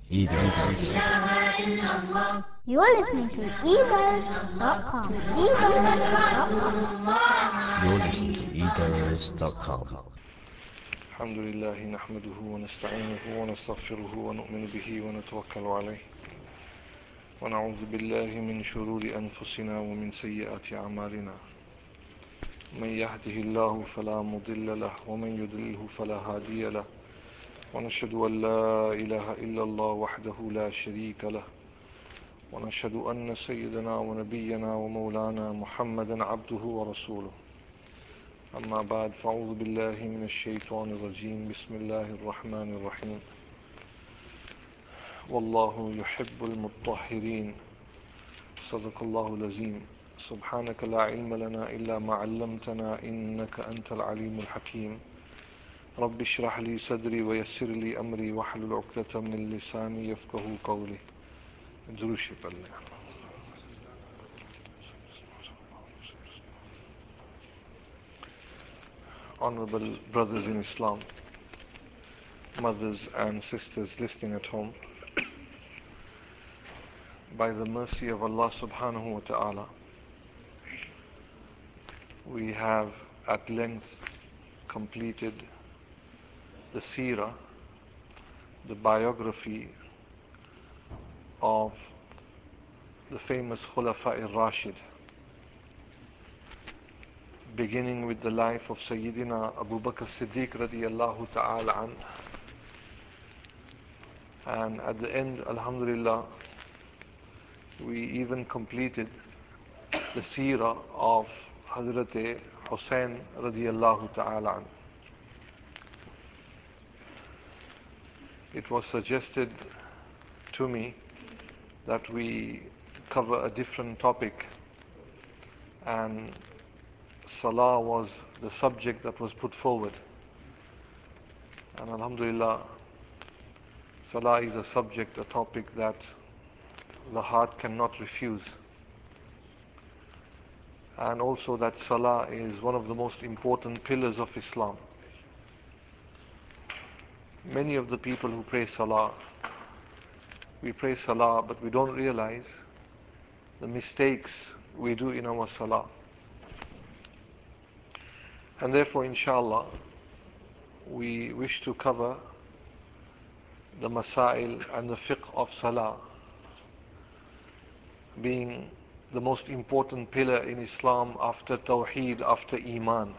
Eaters. You are listening to eaters.com. eaters.com. You're listening to eaters.com. الحمد لله نحمده ونستعينه ونستغفره ونؤمن به ونتوكل عليه ونعوذ بالله من شرور أنفسنا ومن سيئات أعمالنا من يهده الله فلا مضل له ومن يضلله فلا هادي له ونشهد أن لا إله إلا الله وحده لا شريك له ونشهد أن سيدنا ونبينا ومولانا محمدا عبده ورسوله أما بعد فأعوذ بالله من الشيطان الرجيم بسم الله الرحمن الرحيم والله يحب المطهرين صدق الله العظيم سبحانك لا علم لنا إلا ما علمتنا إنك أنت العليم الحكيم رب اشرح لي صدري ويسر لي أمري واحلل عقدة من لساني يفقه قولي دروشي بالله. Honorable brothers in Islam, mothers and sisters listening at home, by the mercy of Allah subhanahu wa ta'ala, we have at length completed the seerah, the biography of the famous Khulafa al-Rashid, beginning with the life of Sayyidina Abu Bakr Siddiq radiyallahu ta'ala an, and at the end, alhamdulillah, we even completed the seerah of Hazrat Hussain radiyallahu ta'ala an. It was suggested to me that we cover a different topic, and Salah was the subject that was put forward. And alhamdulillah, Salah is a subject, a topic that the heart cannot refuse. And also that Salah is one of the most important pillars of Islam. Many of the people who pray Salah, we pray Salah, but we don't realize the mistakes we do in our Salah. And therefore, inshallah, we wish to cover the Masail and the fiqh of Salah, being the most important pillar in Islam after Tawheed, after Iman.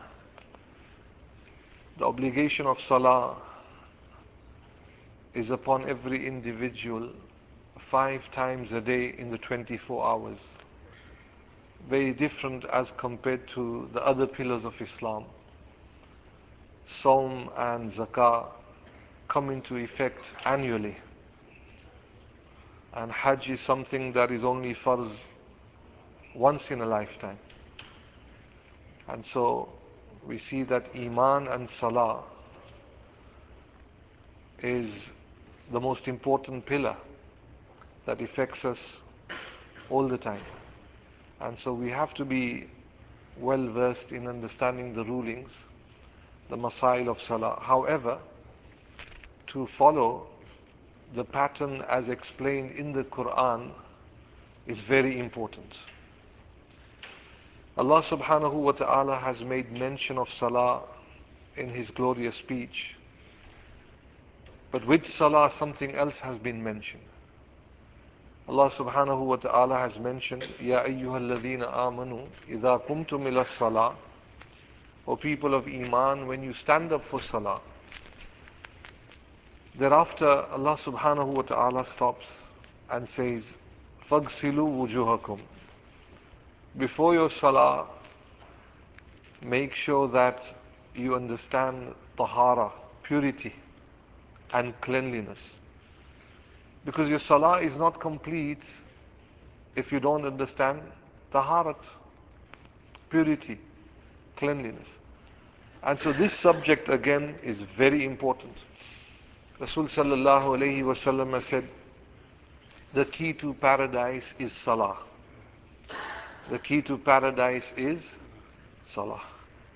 The obligation of Salah is upon every individual 5 times a day in the 24 hours. Very different as compared to the other pillars of Islam. Sawm and Zakah come into effect annually. And Hajj is something that is only farz once in a lifetime. And so we see that Iman and Salah is the most important pillar that affects us all the time. And so we have to be well versed in understanding the rulings, the masail of Salah. However, to follow the pattern as explained in the Quran is very important. Allah subhanahu wa ta'ala has made mention of Salah in His glorious speech. But with Salah, something else has been mentioned. Allah subhanahu wa ta'ala has mentioned, Ya ayyuhalladhina amanu, idha kumtum ila salah, O people of Iman, when you stand up for Salah. Thereafter, Allah subhanahu wa ta'ala stops and says, Fagsilu wujuhakum. Before your Salah, make sure that you understand tahara, purity and cleanliness. Because your Salah is not complete if you don't understand taharat, purity, cleanliness. And so this subject again is very important. Rasul sallallahu alayhi wa sallam said, the key to paradise is Salah. The key to paradise is Salah.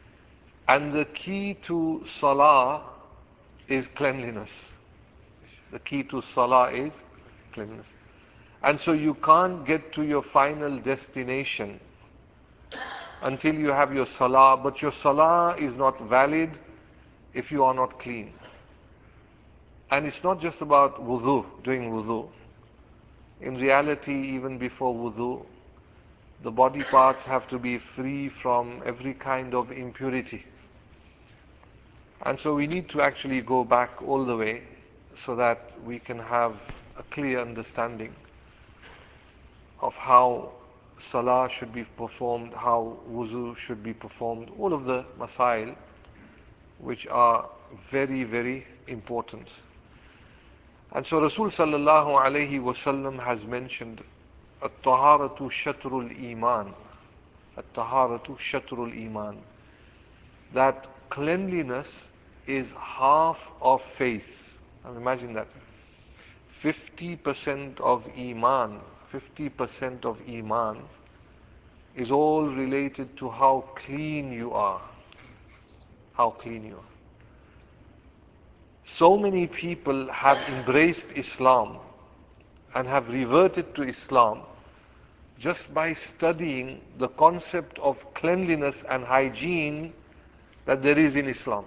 And the key to Salah is cleanliness. The key to salah is cleanliness. And so you can't get to your final destination until you have your salah, but your salah is not valid if you are not clean. And it's not just about wudu, doing wudu. In reality, even before wudu, the body parts have to be free from every kind of impurity. And so we need to actually go back all the way so that we can have a clear understanding of how salah should be performed, how wuzu should be performed, all of the masail which are very, very important. And so Rasul sallallahu alayhi wasallam has mentioned at-taharatu shatrul iman, at-taharatu shatrul iman, that cleanliness is half of faith. Now imagine that. 50% of iman, 50% of iman is all related to how clean you are. How clean you are. So many people have embraced Islam and have reverted to Islam just by studying the concept of cleanliness and hygiene that there is in Islam.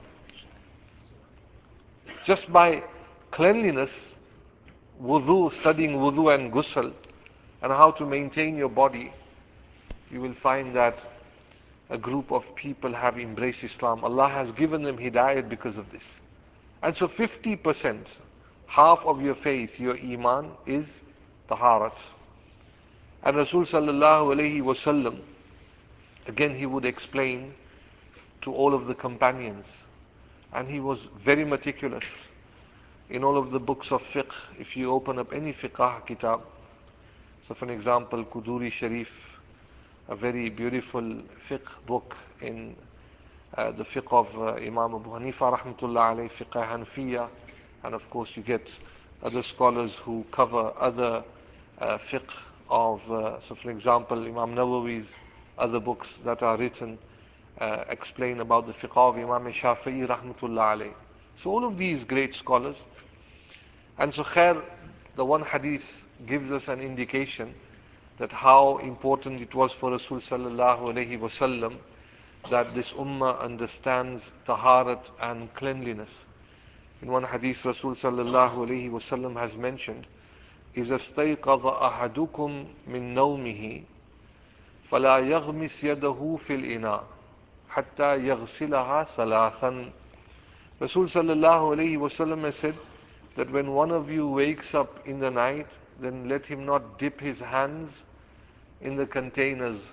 Just by cleanliness, wudu, studying wudu and ghusl, and how to maintain your body, you will find that a group of people have embraced Islam. Allah has given them hidayat because of this. And so 50%, half of your faith, your iman, is taharat. And Rasul sallallahu alayhi wasallam, again he would explain to all of the companions, and he was very meticulous in all of the books of fiqh. If you open up any fiqh kitab, so for example, Quduri Sharif, a very beautiful fiqh book in the fiqh of Imam Abu Hanifa rahmatullah alayhi, fiqh Hanfiya, and of course you get other scholars who cover other fiqh of, so for example, Imam Nawawi's other books that are written explain about the fiqh of Imam Shafi'i rahmatullah alayhi. So all of these great scholars. And so khair, the one hadith gives us an indication that how important it was for Rasul sallallahu alayhi wasallam that this ummah understands taharat and cleanliness. In one hadith, Rasul sallallahu alayhi wasallam has mentioned, إِذَا اسْتَيْقَظَ أَحَدُكُمْ مِنْ نَوْمِهِ فَلَا يَغْمِسْ يَدَهُ فِي الْإِنَاءِ حَتَّى يَغْسِلَهَا ثَلَاثًا. Rasul sallallahu alayhi wasallam has said that when one of you wakes up in the night, then let him not dip his hands in the containers,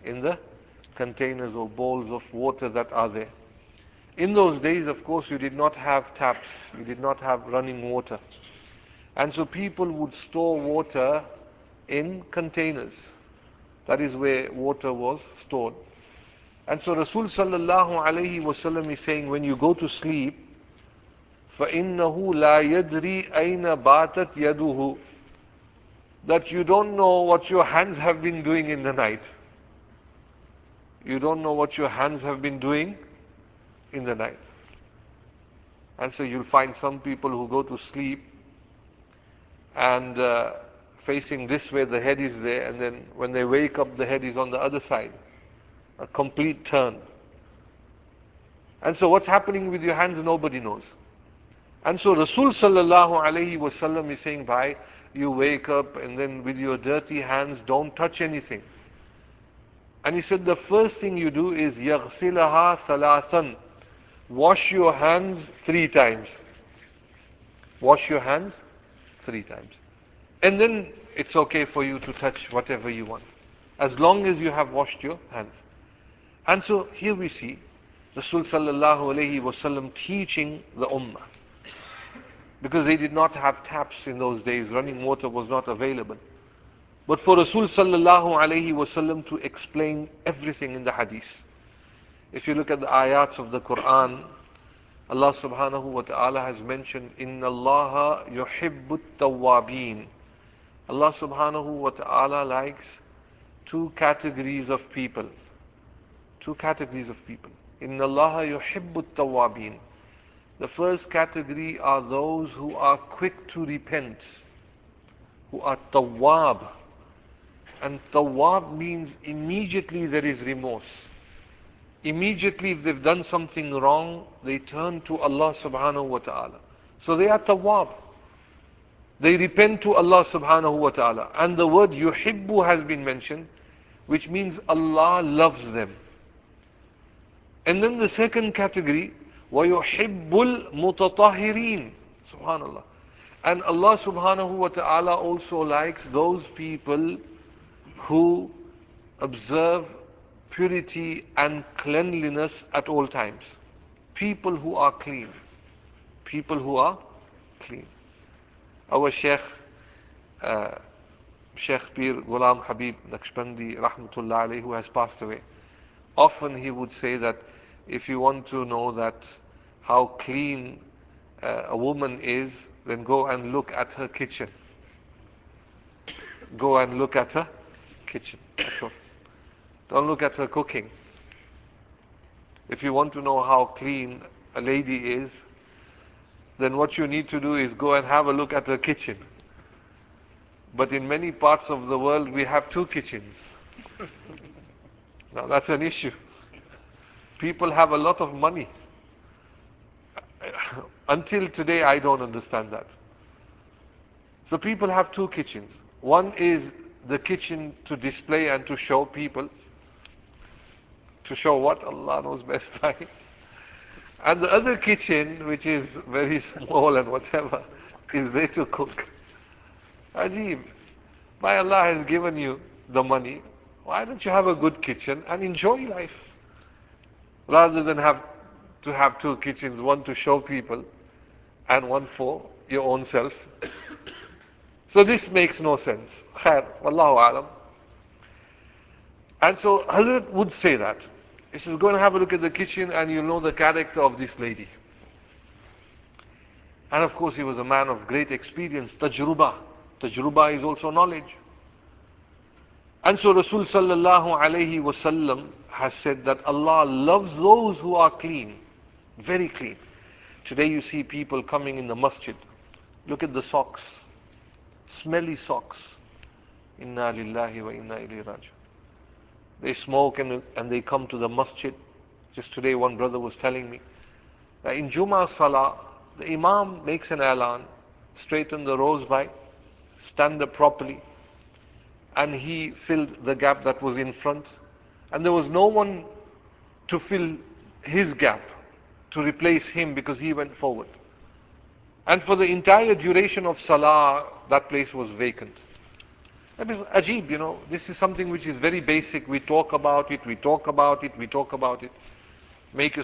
or bowls of water that are there. In those days, of course, you did not have taps, you did not have running water. And so people would store water in containers. That is where water was stored. And so Rasul sallallahu alayhi wasallam is saying, when you go to sleep, فَإِنَّهُ لَا يَدْرِي أَيْنَ بَاتَتْ يَدُهُ, that you don't know what your hands have been doing in the night. You don't know what your hands have been doing in the night. And so you'll find some people who go to sleep and facing this way, the head is there, and then when they wake up, the head is on the other side. A complete turn. And so what's happening with your hands, nobody knows. And so Rasul sallallahu alayhi wasallam is saying, bhai, you wake up and then with your dirty hands, don't touch anything. And he said, the first thing you do is يَغْسِلَهَا ثَلَاثًا, wash your hands 3 times. Wash your hands 3 times. And then it's okay for you to touch whatever you want, as long as you have washed your hands. And so here we see Rasul sallallahu alayhi wasallam teaching the ummah. Because they did not have taps in those days, running water was not available. But for Rasul sallallahu alayhi wasallam to explain everything in the hadith. If you look at the ayats of the Quran, Allah subhanahu wa ta'ala has mentioned, إِنَّ اللَّهَ يُحِبُّ التَّوَّابِينَ. Allah subhanahu wa ta'ala likes 2 categories of people. 2 categories of people. إِنَّ اللَّهَ يُحِبُّ التَّوَّابِينَ. The first category are those who are quick to repent, who are tawwab. And tawwab means immediately there is remorse. Immediately if they've done something wrong, they turn to Allah subhanahu wa ta'ala. So they are tawwab. They repent to Allah subhanahu wa ta'ala. And the word yuhibbu has been mentioned, which means Allah loves them. And then the second category, وَيُحِبُّ الْمُتَطَهِرِينَ. Subhanallah. And Allah subhanahu wa ta'ala also likes those people who observe purity and cleanliness at all times. People who are clean. People who are clean. Our Sheikh, uh, Sheikh Pir Ghulam Habib Naqshbandi Rahmatullah alayhi, who has passed away, often he would say that if you want to know that how clean a woman is, then go and look at her kitchen. Go and look at her kitchen. That's all. Don't look at her cooking. If you want to know how clean a lady is, then what you need to do is go and have a look at her kitchen. But in many parts of the world, we have two kitchens. Now that's an issue. People have a lot of money. Until today, I don't understand that. So people have two kitchens. One is the kitchen to display and to show people. To show what? Allah knows best by. And the other kitchen, which is very small and whatever, is there to cook. Ajib. Why Allah has given you the money, why don't you have a good kitchen and enjoy life? Rather than have to have two kitchens, one to show people and one for your own self. So this makes no sense. Khair, wallahu alam. And so Hazrat would say that. He says, go and have a look at the kitchen and you'll know the character of this lady. And of course he was a man of great experience, tajruba. Tajruba is also knowledge. And so Rasul sallallahu alayhi wasallam has said that Allah loves those who are clean, very clean. Today you see people coming in the masjid. Look at the socks, smelly socks. Inna lillahi wa inna ilayhi raji'un. They smoke and they come to the masjid. Just today one brother was telling me that in Jummah Salah, the Imam makes an alan, straighten the rows by, stand up properly, and he filled the gap that was in front. And there was no one to fill his gap, to replace him because he went forward. And for the entire duration of Salah, that place was vacant. That is ajib, this is something which is very basic. We talk about it, we talk about it, we talk about it. Make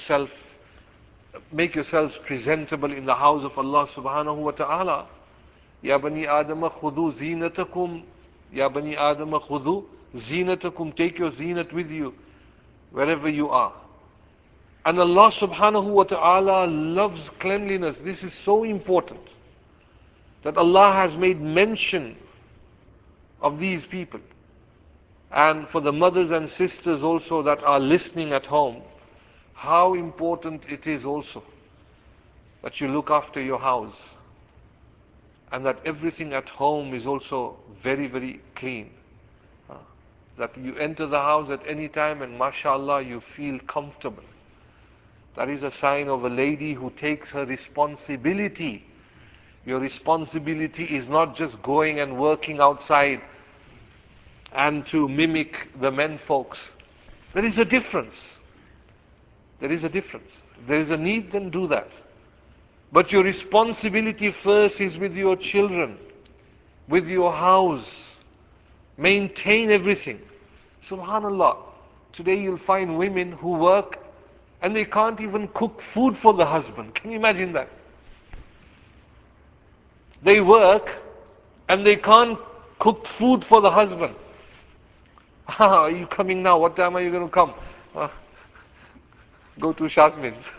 yourselves presentable in the house of Allah subhanahu wa ta'ala. Ya bani Adama khudu zinatakum. Ya bani Adama khudu zinatakum. Take your zinat with you wherever you are. And Allah subhanahu wa ta'ala loves cleanliness. This is so important that Allah has made mention of these people. And for the mothers and sisters also that are listening at home, how important it is also that you look after your house and that everything at home is also very, very clean. That you enter the house at any time and mashallah you feel comfortable. That is a sign of a lady who takes her responsibility. Your responsibility is not just going and working outside and to mimic the men folks. There is a difference. There is a difference. There is a need, then do that. But your responsibility first is with your children, with your house. Maintain everything. Subhanallah. Today you'll find women who work and they can't even cook food for the husband. Can you imagine that? They work and they can't cook food for the husband. Are you coming now? What time are you going to come? Go to Shasmin's.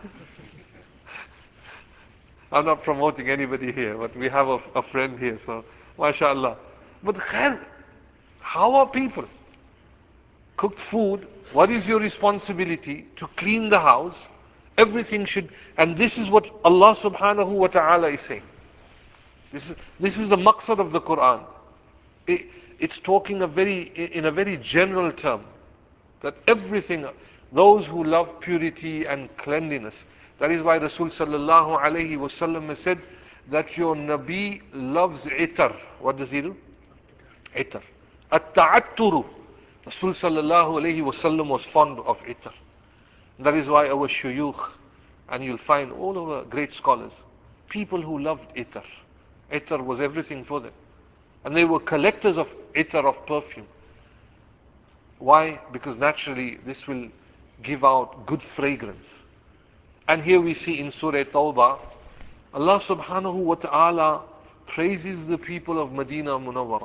I'm not promoting anybody here, but we have a friend here, so mashallah. But khair, how are people? Cooked food, what is your responsibility? To clean the house Everything should, and this is what Allah subhanahu wa ta'ala is saying. This is the maqsad of the Quran. It, it's talking in a very general term, that everything, those who love purity and cleanliness. That is why Rasul sallallahu alayhi wasallam has said that your Nabi loves itar. What does he do? Itar. At-ta'atturu. Rasul sallallahu alayhi wasallam was fond of itar. That is why our shuyukh, and you'll find all our great scholars, people who loved itar. Itar was everything for them. And they were collectors of itar, of perfume. Why? Because naturally this will give out good fragrance. And here we see in Surah Tawbah, Allah subhanahu wa ta'ala praises the people of Medina Munawwara.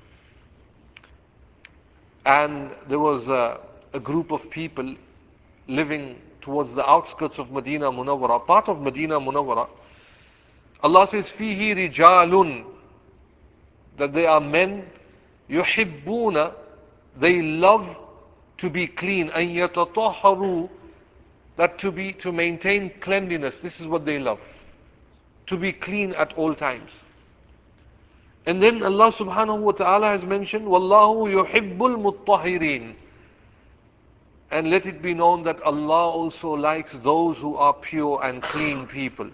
And there was a group of people living towards the outskirts of Medina Munawwara, part of Medina Munawwara. Allah says, Fihi rijalun, that they are men, yuhibbuna, they love to be clean, and yatatahharu, that to maintain cleanliness. This is what they love, to be clean at all times. And then Allah subhanahu wa ta'ala has mentioned, Wallahu yuhibbul muttahirin. And let it be known that Allah also likes those who are pure and clean people.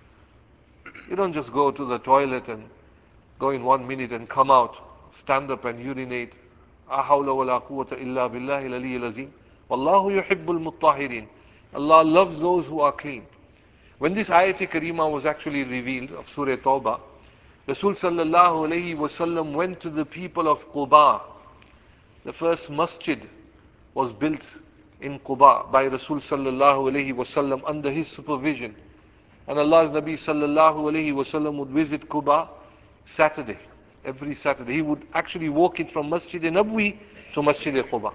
You don't just go to the toilet and go in 1 minute and come out, stand up and urinate. La hawla wa la quwwata illa billahi al-aliyyil azim. Wallahu yuhibbul muttahirin. Allah loves those who are clean. When this ayat karima was actually revealed of Surah Tawbah, Rasul sallallahu alayhi wasallam went to the people of Quba. The first masjid was built in Quba by Rasul sallallahu alayhi wasallam under his supervision. And Allah's Nabi sallallahu alayhi wasallam would visit Quba Saturday, every Saturday. He would actually walk it from Masjid Nabwi to Masjid Quba.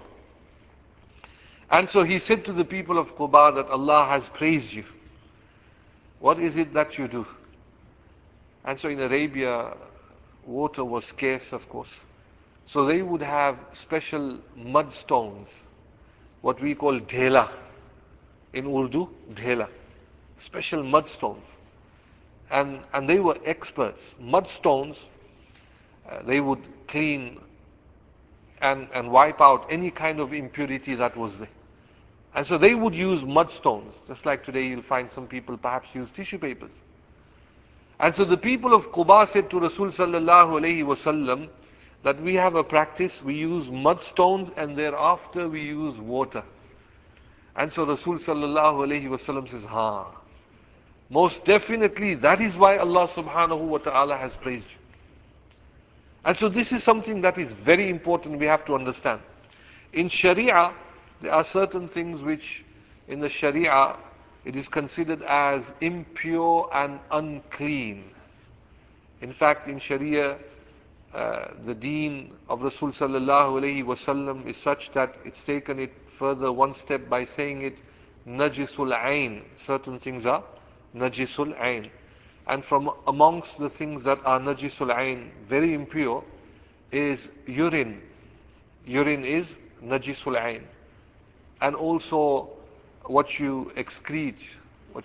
And so he said to the people of Quba that Allah has praised you. What is it that you do? And so in Arabia, water was scarce, of course. So they would have special mud stones, what we call dhela. In Urdu, dhela. Special mud stones. And they were experts. Mud stones, they would clean and wipe out any kind of impurity that was there. And so they would use mud stones. Just like today you'll find some people perhaps use tissue papers. And so the people of Quba said to Rasul sallallahu alayhi wasallam that we have a practice, we use mud stones and thereafter we use water. And so Rasul sallallahu alayhi wasallam says, most definitely that is why Allah subhanahu wa ta'ala has praised you. And so this is something that is very important, we have to understand. In Sharia, there are certain things which in the Sharia it is considered as impure and unclean. In fact, in Sharia, the deen of Rasul sallallahu alayhi wasallam is such that it's taken it further one step by saying it najisul ayn. Certain things are najisul ayn. And from amongst the things that are najisul ayn, very impure, is urine. Urine is najisul ayn. And also what you excrete,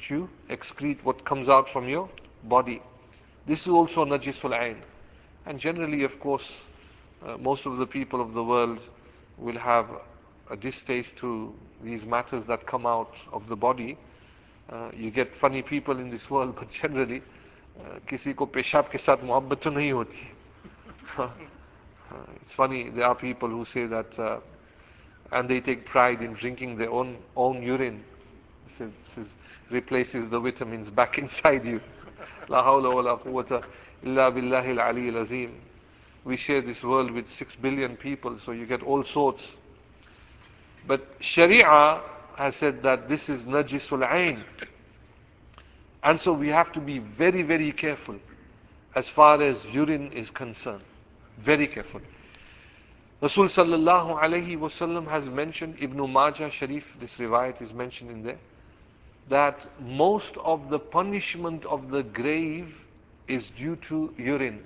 what comes out from your body. This is also najisul ayn. And generally, of course, most of the people of the world will have a distaste to these matters that come out of the body. You get funny people in this world, but generally, किसी को पेशाब के साथ मोहब्बत तो नहीं होती. It's funny, there are people who say that, and they take pride in drinking their own urine. This replaces the vitamins back inside you. La hawla wa la quwwata illa billahi al-ali al-azim. We share this world with 6 billion people, so you get all sorts. But Sharia has said that this is najisul ayn. And so we have to be very, very careful as far as urine is concerned. Very careful. Rasul sallallahu alayhi wasallam has mentioned, Ibn Majah Sharif, this riwayat is mentioned in there, that most of the punishment of the grave is due to urine.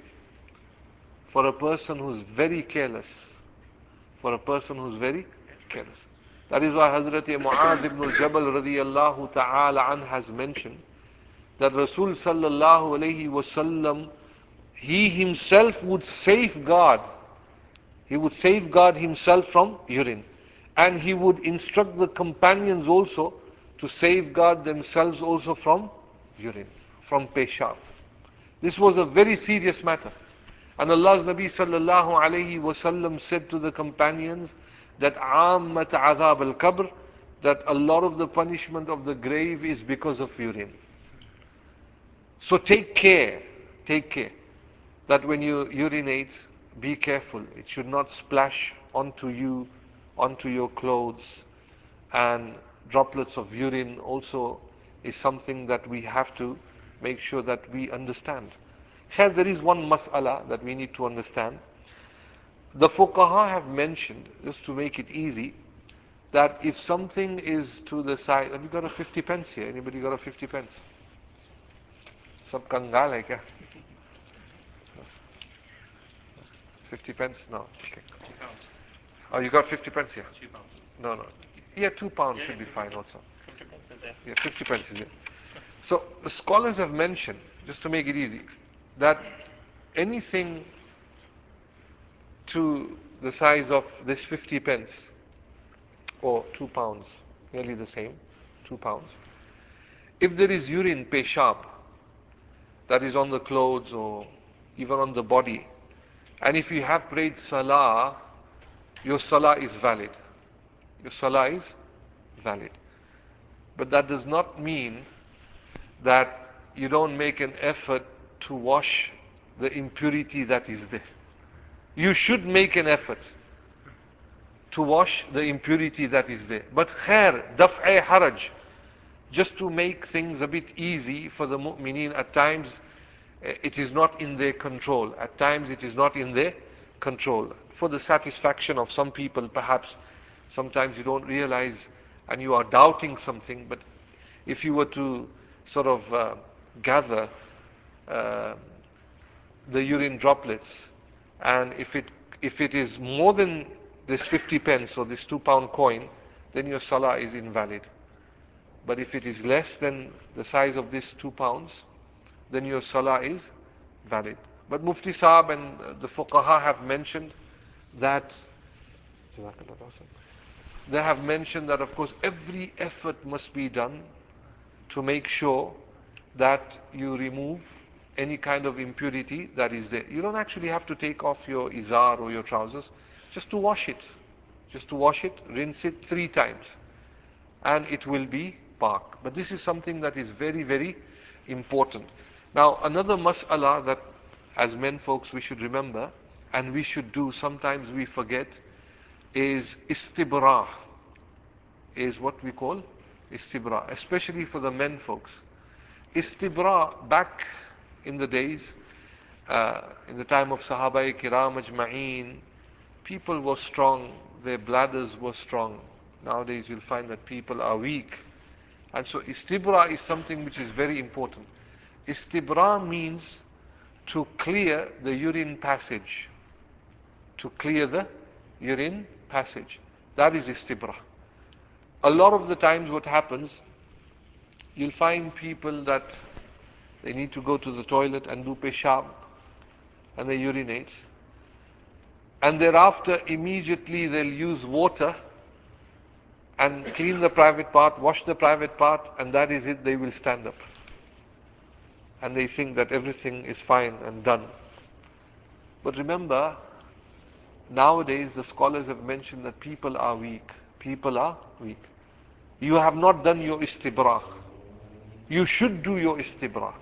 For a person who's very careless. For a person who's very careless. That is why Hazrat Mu'adh ibn al-Jabal radiyallahu ta'ala an has mentioned that Rasul sallallahu alayhi wasallam, he himself would safeguard, he would safeguard himself from urine. And he would instruct the companions also to safeguard themselves also from urine, from peshab. This was a very serious matter. And Allah's Nabi sallallahu alayhi wasallam said to the companions that Ammat Adhab al-Qabr, that a lot of the punishment of the grave is because of urine. So take care that when you urinate, be careful. It should not splash onto you, onto your clothes. And droplets of urine also is something that we have to make sure that we understand. Here there is one mas'ala that we need to understand. The fuqaha have mentioned, just to make it easy, that if something is to the side, have you got a 50 pence here? Anybody got a 50 pence? Sab kangal hai kya? 50 pence? No. Okay. Oh, you got 50 pence here? No, no. Yeah, £2 should be fine also. 50 pence is there. Yeah, 50 pence is there. So the scholars have mentioned, just to make it easy, that anything to the size of this 50 pence or £2, nearly the same, £2. If there is urine, peshab, that is on the clothes or even on the body, and if you have prayed salah, your salah is valid. Your salah is valid. But that does not mean that you don't make an effort to wash the impurity that is there. You should make an effort to wash the impurity that is there. But khair, daf'a haraj, just to make things a bit easy for the mu'mineen, at times it is not in their control. At times it is not in their control. For the satisfaction of some people, perhaps sometimes you don't realize and you are doubting something, but if you were to sort of gather uh, the urine droplets, and if it is more than this 50 pence or this £2 coin, then your salah is invalid. But if it is less than the size of this £2, then your salah is valid. But Mufti Saab and the Fuqaha have mentioned that they have mentioned that of course every effort must be done to make sure that you remove any kind of impurity that is there. You don't actually have to take off your izar or your trousers, just to wash it. Just to wash it, rinse it 3 times, and it will be pak. But this is something that is very, very important. Now, another mas'ala that as men folks we should remember and we should do, sometimes we forget, is istibra, is what we call istibra, especially for the men folks. Istibra, back in the days, in the time of Sahaba Kiram Ajma'een, people were strong, their bladders were strong. Nowadays you'll find that people are weak. And so istibra is something which is very important. Istibra means to clear the urine passage. To clear the urine passage. That is istibra. A lot of the times what happens, you'll find people that they need to go to the toilet and do peshab, and they urinate. And thereafter, immediately they'll use water and clean the private part, wash the private part, and that is it, they will stand up. And they think that everything is fine and done. But remember, nowadays the scholars have mentioned that people are weak. People are weak. You have not done your istibra. You should do your istibra.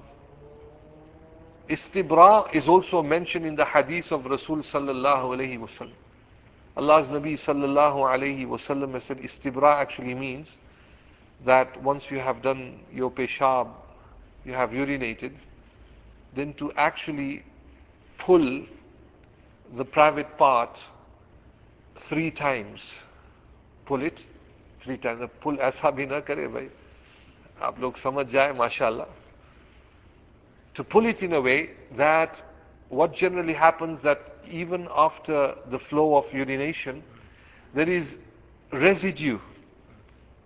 Istibra is also mentioned in the hadith of Rasul sallallahu alayhi wasallam. Allah's Nabi sallallahu alayhi wasallam has said istibra actually means that once you have done your peshab, you have urinated, then to actually pull the private part 3 times. Pull it 3 times. Pull aisa bhi na kare bhai. Aap log samajh jaye, mashallah. To pull it in a way that what generally happens, that even after the flow of urination, there is residue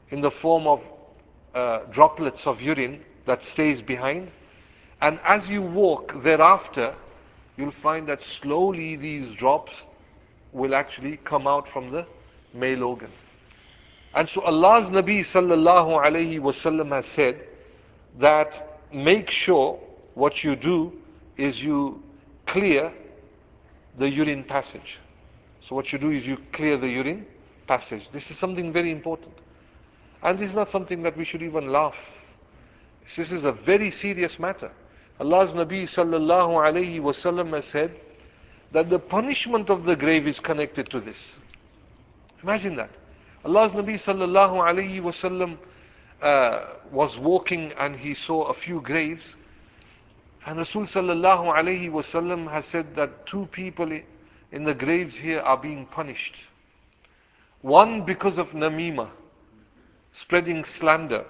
in the form of droplets of urine that stays behind. And as you walk thereafter, you'll find that slowly these drops will actually come out from the male organ. And so Allah's Nabi sallallahu alayhi wasallam has said that make sure what you do is you clear the urine passage. So what you do is you clear the urine passage. This is something very important. And this is not something that we should even laugh. This is a very serious matter. Allah's Nabi sallallahu alayhi wasallam has said that the punishment of the grave is connected to this. Imagine that. Allah's Nabi sallallahu alayhi wasallam was walking and he saw a few graves. And Rasul sallallahu alayhi wasallam has said that two people in the graves here are being punished. One because of namima, spreading slander.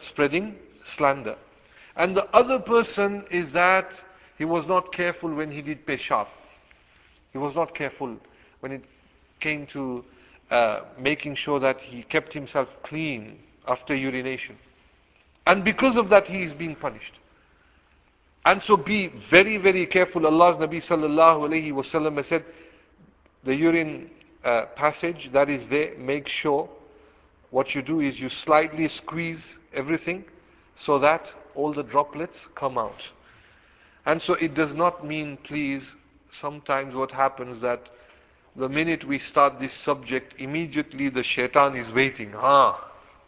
And the other person is that he was not careful when he did peshab. He was not careful when it came to making sure that he kept himself clean after urination. And because of that he is being punished. And so be very, very careful. Allah's Nabi sallallahu alayhi wasallam has said, the urine passage that is there, make sure what you do is you slightly squeeze everything so that all the droplets come out. And so it does not mean, please, sometimes what happens that the minute we start this subject, immediately the shaitan is waiting. I'll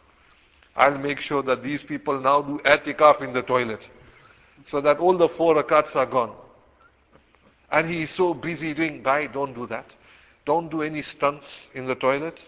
make sure that these people now do i'tikaf in the toilet, so that all the 4 rakats are gone. And he is so busy doing, don't do that. Don't do any stunts in the toilet.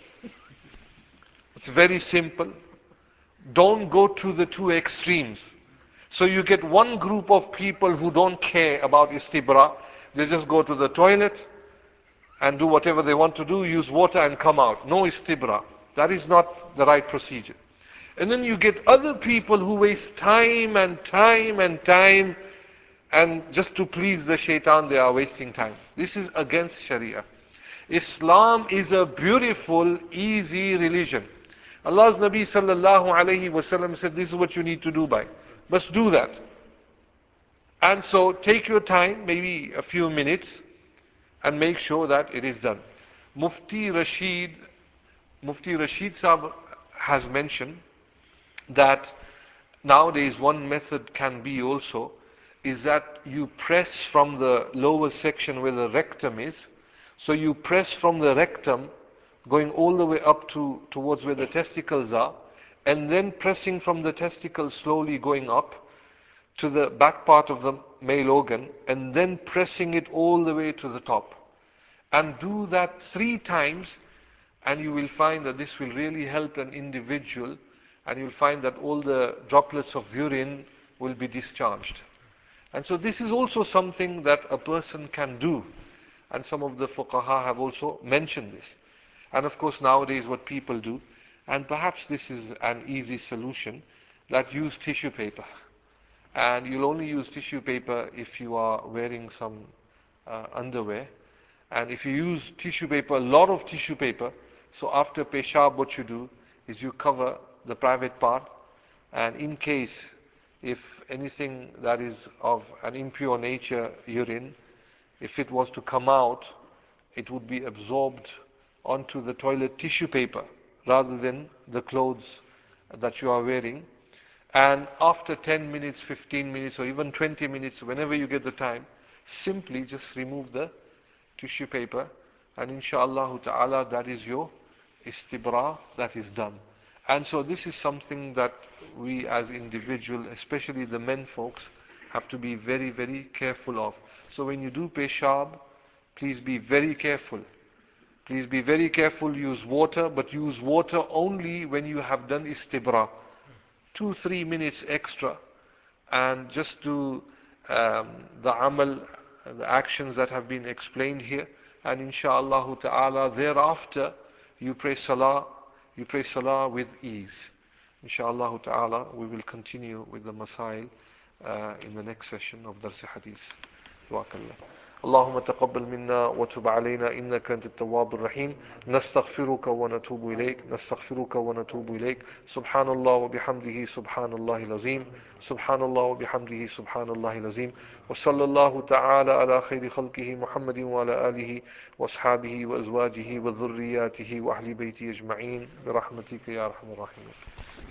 It's very simple. Don't go to the two extremes. So you get one group of people who don't care about istibra. They just go to the toilet and do whatever they want to do, use water and come out. No istibra. That is not the right procedure. And then you get other people who waste time and time and time, and just to please the shaitan they are wasting time. This is against Sharia. Islam is a beautiful, easy religion. Allah's Nabi sallallahu alayhi wasallam said, this is what you need to do by. Must do that. And so take your time, maybe a few minutes, and make sure that it is done. Mufti Rashid Sahib has mentioned that nowadays one method can be also is that you press from the lower section where the rectum is. So you press from the rectum going all the way up towards where the testicles are, and then pressing from the testicles slowly going up to the back part of the male organ, and then pressing it all the way to the top. And do that 3 times, and you will find that this will really help an individual, and you'll find that all the droplets of urine will be discharged. And so this is also something that a person can do. And some of the fuqaha have also mentioned this. And of course nowadays what people do, and perhaps this is an easy solution, that use tissue paper. And you'll only use tissue paper if you are wearing some underwear. And if you use tissue paper, a lot of tissue paper, so after peshab what you do is you cover the private part, and in case if anything that is of an impure nature, urine, if it was to come out, it would be absorbed onto the toilet tissue paper rather than the clothes that you are wearing. And after 10 minutes, 15 minutes, or even 20 minutes, whenever you get the time, simply just remove the tissue paper, and inshallah ta'ala that is your istibra, that is done. And so this is something that we as individual, especially the men folks, have to be very, very careful of. So when you do peshab, please be very careful. Please be very careful, use water, but use water only when you have done istibra. 2-3 minutes extra, and just do the amal, the actions that have been explained here, and inshallah ta'ala thereafter you pray salah with ease. Inshallah ta'ala we will continue with the masail in the next session of Dars Hadith. Jazakallah. اللهم تقبل منا وتب علينا إنك أنت التواب الرحيم. نستغفرك ونتوب إليك، نستغفرك ونتوب إليك. سبحان الله وبحمده سبحان الله العظيم، سبحان الله وبحمده سبحان الله العظيم. وصلى الله تعالى على خير خلقه محمد وعلى آله وأصحابه وأزواجه وذرياته وأهل بيته أجمعين برحمتك يا أرحم الراحمين.